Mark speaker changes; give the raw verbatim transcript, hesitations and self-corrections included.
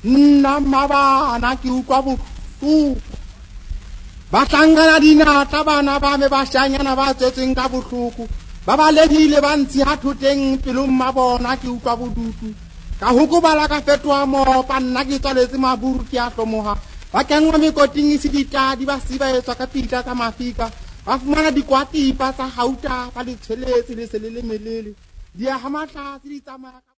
Speaker 1: nna mabana ke utlwa bohloko. Ba hlangana dinata bana ba me ba shanyana ba tswetseng ka bohloko. Ba ba lebile ba ntsi ha thoteng pelong mabona ke utlwa bodutu. Ka hokobala ka fetoha mopa nna ke tswaletse maburu ke a hlomoha. Ba kengwa mekoting e seditadi ba siba etswa ka pitla tsa mafika. Ba fumana dikwatipa tsa hauta ba le tsheletse le se le le melele. Di a ha matlatsi di tsamaya.